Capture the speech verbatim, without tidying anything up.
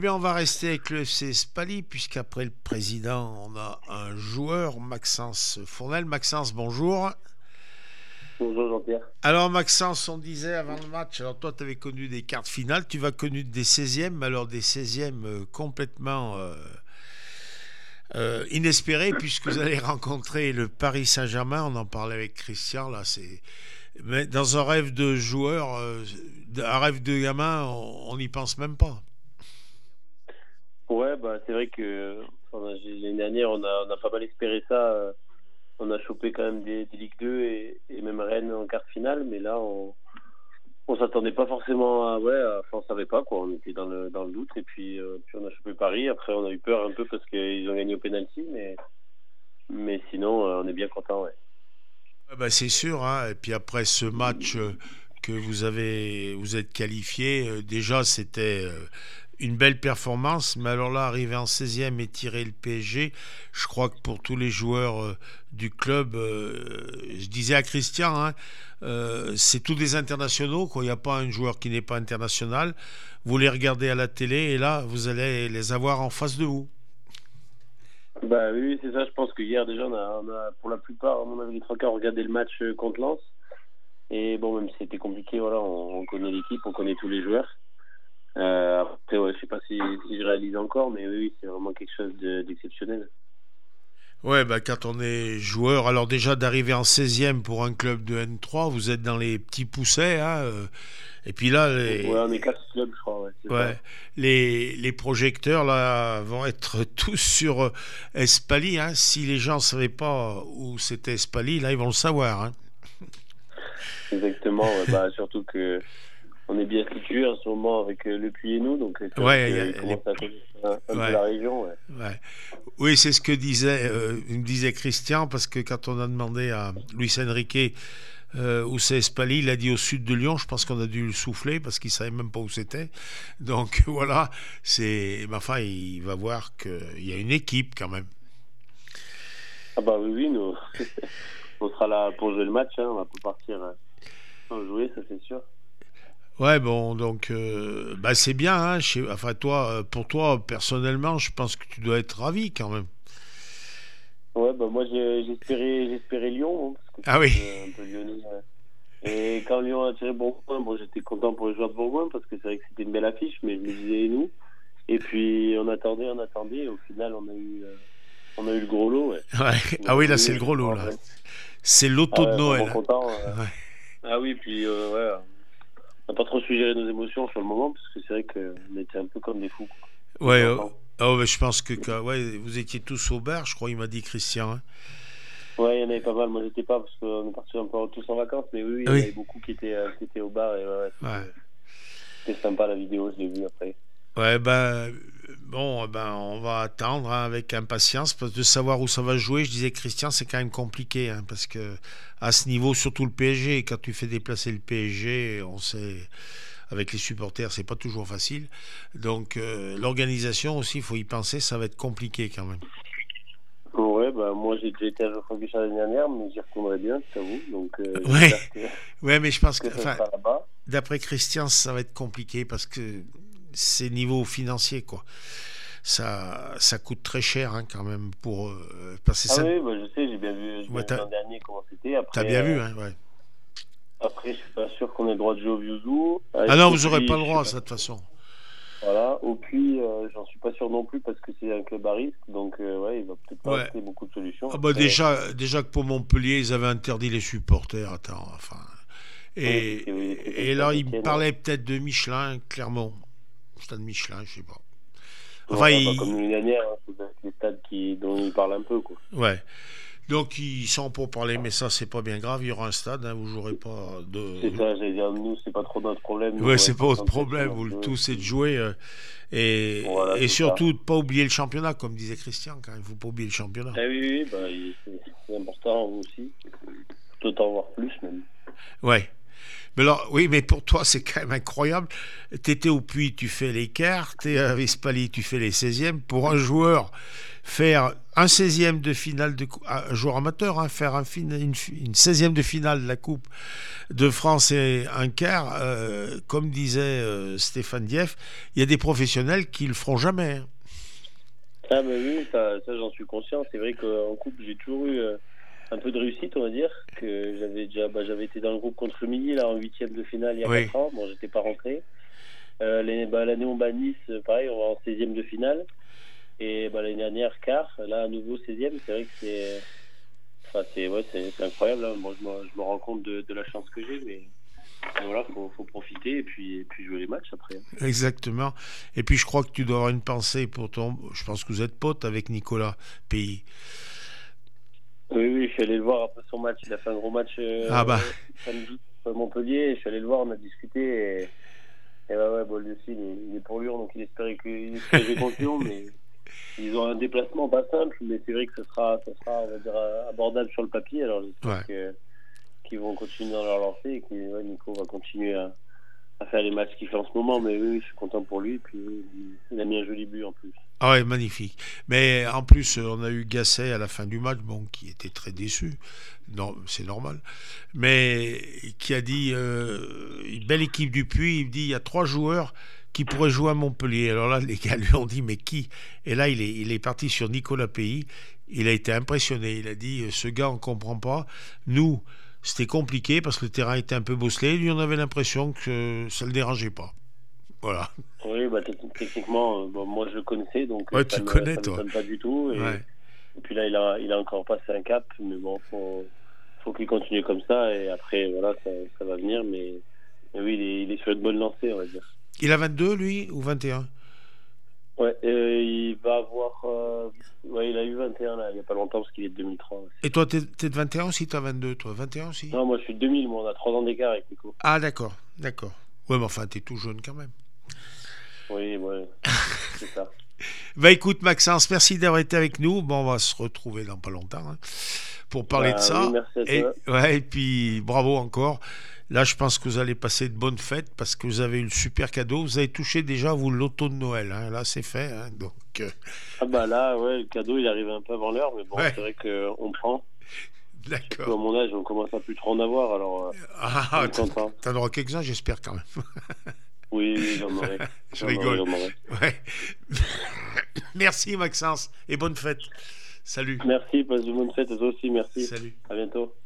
Bien, on va rester avec le F C Spali, puisqu'après le président, on a un joueur, Maxence Fournel. Maxence, bonjour. Bonjour Jean-Pierre. Alors, Maxence, on disait avant le match, alors toi, tu avais connu des quarts de finale, tu vas connu des seizièmes, mais alors des seizièmes euh, complètement euh, euh, inespérés, puisque vous allez rencontrer le Paris Saint-Germain. On en parlait avec Christian, là, c'est. Mais dans un rêve de joueur, euh, un rêve de gamin, on n'y pense même pas. Ouais, bah c'est vrai que enfin, j'ai- l'année dernière, on a, on a pas mal espéré ça. euh, On a chopé quand même des, des Ligue deux et, et même Rennes en quart de finale, mais là, on on s'attendait pas forcément à. Ouais, à- enfin, on savait pas quoi. On était dans le dans le doute et puis euh, puis on a chopé Paris. Après, on a eu peur un peu parce qu'ils ont gagné au penalty, mais mais sinon, euh, on est bien content. Ouais. Ah bah, c'est sûr, hein. Et puis après ce match euh, que vous avez, vous êtes qualifié, euh, déjà c'était euh, une belle performance, mais alors là, arriver en seizième et tirer le P S G, je crois que pour tous les joueurs euh, du club, euh, je disais à Christian, hein, euh, c'est tous des internationaux, quoi. Il n'y a pas un joueur qui n'est pas international. Vous les regardez à la télé et là, vous allez les avoir en face de vous. Bah oui, oui, c'est ça. Je pense que hier déjà, on a, on a pour la plupart, à mon avis, les trois quarts regardé le match euh, contre Lens. Et bon, même si c'était compliqué, voilà, on, on connaît l'équipe, on connaît tous les joueurs. Euh, après, ouais, je sais pas si, si je réalise encore, mais oui, oui, c'est vraiment quelque chose de- d'exceptionnel. Ouais, bah, quand on est joueur, alors déjà d'arriver en seizième pour un club de N trois, vous êtes dans les petits poussets, hein, euh, et puis là, Ouais, les, on est quatre clubs, je crois, ouais, c'est ouais, ça. les, les projecteurs là vont être tous sur euh, Espali, hein. Si les gens ne savaient pas où c'était Espali, là, ils vont le savoir, hein. Exactement, ouais, bah, surtout que on est bien situé en ce moment avec euh, Le Puy et nous, donc euh, c'est vrai Ouais, il y qu'ils a les, commencent à connaître un, un peu ouais, la région, ouais. ouais. Oui, c'est ce que disait, euh, me disait Christian, parce que quand on a demandé à Luis Enrique euh, où c'est Espali, il a dit au sud de Lyon. Je pense qu'on a dû le souffler parce qu'il savait même pas où c'était. Donc voilà, c'est. Mais enfin, il va voir qu'il y a une équipe quand même. Ah bah oui, oui, nous, on sera là pour jouer le match, hein, on va pas partir euh, sans jouer, ça c'est sûr. Ouais, bon, donc euh, bah c'est bien. Hein, je sais- enfin, toi, euh, pour toi, personnellement, je pense que tu dois être ravi quand même. Ouais, bah moi j'ai- j'espérais j'espérais Lyon, hein, parce que je Ah suis un oui. peu, un peu lyonnais. Ouais. Et quand Lyon a tiré Bourgoin, bon, j'étais content pour les joueurs de Bourgoin parce que c'est vrai que c'était une belle affiche, mais je me disais et nous. Et puis on attendait, on attendait, et au final on a eu, euh, on a eu le gros lot, ouais. Ouais. On est Ah oui, là, c'est revenu, le je gros me lot là. rappelle. C'est Ah l'auto de ouais, Noël, vraiment hein. content. euh. Ouais. Ah oui, puis euh, ouais, on n'a pas trop su gérer nos émotions sur le moment parce que c'est vrai qu'on était un peu comme des fous, quoi, des Ouais. euh, enfants. oh, mais je pense que, que- ouais, vous étiez tous au bar, je crois, il m'a dit Christian, hein. Ouais, il y en avait pas mal. Moi j'étais pas parce qu'on est partis un peu tous en vacances, mais oui, oui, il y en Oui. avait beaucoup qui étaient, euh, qui étaient au bar et ouais, ouais, Ouais. c'était, c'était sympa la vidéo, je l'ai vue après. Ouais, ben, bon, ben, on va attendre hein, avec impatience parce que de savoir où ça va jouer. Je disais, Christian, c'est quand même compliqué hein, parce que à ce niveau, surtout le P S G, quand tu fais déplacer le P S G, on sait, avec les supporters, c'est pas toujours facile. Donc, euh, l'organisation aussi, il faut y penser, ça va être compliqué quand même. Ouais, bah moi j'ai déjà été à Geoffroy Guichard l'année dernière, mais j'y retournerai bien, je t'avoue. Donc euh, Ouais, j'espère que, ouais, mais je pense que, que ça enfin, sera là-bas. d'après Christian, ça va être compliqué parce que c'est niveau financier, quoi. Ça, ça coûte très cher hein, quand même pour euh, passer Ah ça. oui, bah je sais, j'ai bien vu, j'ai Ouais, bien vu t'as, l'an dernier comment c'était. t'as Après, bien vu, euh, hein, ouais. après je suis pas sûr qu'on ait le droit de jouer au Vieux Ah Avec non, au vous aurez pas Puy, le je sais droit, pas ça, de toute trop. façon. Voilà, au Puy, euh, j'en suis pas sûr non plus parce que c'est un club à risque. Donc euh, ouais, il va peut-être pas Ouais. rester beaucoup de solutions. Ah bah Après, déjà, déjà que pour Montpellier, ils avaient interdit les supporters. Attends, enfin. oui, c'était oui, des trucs Et, avec et là, il me Saint-Etienne, ouais. parlait peut-être de Michelin, Clermont. Stade Michelin, je sais pas. Enfin, Ouais, bah comme il, l'année dernière, hein, c'est peut-être les stades qui, dont il parle un peu, quoi. ouais. Donc, ils sont pour parler, mais ça, c'est pas bien grave. Il y aura un stade, hein, vous jouerez pas C'est de. ça, j'allais dire, nous, c'est pas trop notre problème, nous, Ouais, on va c'est être pas votre concentrés sur problème. notre Vous, le jeu. tout, Et c'est de puis, jouer. euh, voilà, et, et c'est ça. surtout, de pas oublier le championnat, comme disait Christian, quand même. Il faut pas oublier le championnat. Ah oui, oui, oui, bah, il- c'est c'est important aussi. Tout autant voir plus, même. Ouais. Mais alors, oui, mais pour toi, c'est quand même incroyable. Tu étais au Puy, tu fais les quarts, tu es à Vespali, tu fais les seizièmes. Pour un joueur, faire un seizième de finale, de, un joueur amateur, hein, faire un fin, une, une seizième de finale de la Coupe de France et un quart, euh, comme disait euh, Stéphane Dieff, il y a des professionnels qui le feront jamais. Hein. Ah, mais oui, ça, ça j'en suis conscient. C'est vrai qu'en coupe, j'ai toujours eu euh, un peu de réussite, on va dire. Que j'avais déjà, bah, j'avais été dans le groupe contre Mini, là, en huitième de finale il y a Oui. quatre ans. Bon, j'étais pas rentré. Euh, l'année, bah, l'année on bat Nice, pareil, on va en seizième de finale. Et bah, l'année dernière, quart, là, à nouveau seizième. C'est vrai que c'est, enfin, c'est, ouais, c'est, c'est incroyable. Hein. Bon, je, me, je me rends compte de, de la chance que j'ai, mais. Et voilà, faut, faut profiter et puis, et puis jouer les matchs après. Exactement. Et puis je crois que tu dois avoir une pensée pour ton. Je pense que vous êtes pote avec Nicolas Pays. Oui, oui, je suis allé le voir après son match. Il a fait un gros match Ah bah. euh, samedi à Montpellier. Je suis allé le voir, on a discuté. Et, et ouais, ouais, bon, lui aussi, il est, il est pour Lyon, donc il espérait qu'il espérait contre Lyon, mais ils ont un déplacement pas simple, mais c'est vrai que ce sera, ce sera, on va dire, abordable sur le papier. Alors j'espère Ouais. que, qu'ils vont continuer dans leur lancée et que ouais, Nico va continuer à, à faire les matchs qu'il fait en ce moment. Mais oui, je suis content pour lui. Et puis oui, il a mis un joli but en plus. Ah ouais, magnifique. Mais en plus, on a eu Gasset à la fin du match, bon, qui était très déçu. Non, c'est normal. Mais qui a dit euh, une belle équipe du Puy. Il dit il y a trois joueurs qui pourraient jouer à Montpellier. Alors là, les gars lui ont dit mais qui? Et là, il est, il est parti sur Nicolas Pays. Il a été impressionné. Il a dit ce gars, on comprend pas. Nous, c'était compliqué parce que le terrain était un peu bosselé. Lui, on avait l'impression que ça le dérangeait pas. Voilà. Oui, bah, techniquement, euh, bon, moi je le connaissais, donc Ouais, ça tu ne connais, ça toi. m'étonne pas du tout. Et, Ouais. et puis là, il a, il a encore passé un cap, mais bon, faut, faut qu'il continue comme ça, et après, voilà, ça, ça va venir. Mais, mais oui, il est, il est sur une bonne lancée, on va dire. Il a vingt-deux, lui, ou vingt et un? Ouais, euh, il va avoir. Euh, ouais, il a eu vingt et un là, il n'y a pas longtemps, parce qu'il est de deux mille trois. Ouais. Et toi, t'es, t'es de vingt et un aussi, t'as vingt-deux, toi? vingt et un aussi? Non, moi je suis de deux mille, moi, on a trois ans d'écart avec Nico. Ah, d'accord, d'accord. Ouais, mais enfin, t'es tout jeune quand même. Oui, ouais, c'est ça. Bah écoute, Maxence, merci d'avoir été avec nous. Bon, on va se retrouver dans pas longtemps hein, pour parler de Bah oui, ça. merci à Et, toi. ouais, et puis, bravo encore. Là, je pense que vous allez passer de bonnes fêtes parce que vous avez eu le super cadeau. Vous avez touché déjà, vous, l'auto de Noël. Hein. Là, c'est fait. Hein. Donc, euh... Ah bah là, ouais, le cadeau, il arrive un peu avant l'heure, mais bon, ouais. c'est vrai qu'on prend. D'accord. Surtout à mon âge, on commence à plus trop en avoir, alors euh, Ah, on est content. t'en auras quelques-uns, j'espère quand même. Oui, oui, j'en aurai. Je J'en rigole. aurai, j'en aurai. Ouais. Merci, Maxence, et bonne fête. Salut. Merci, passe de bonne fête à toi aussi, merci. Salut. À bientôt.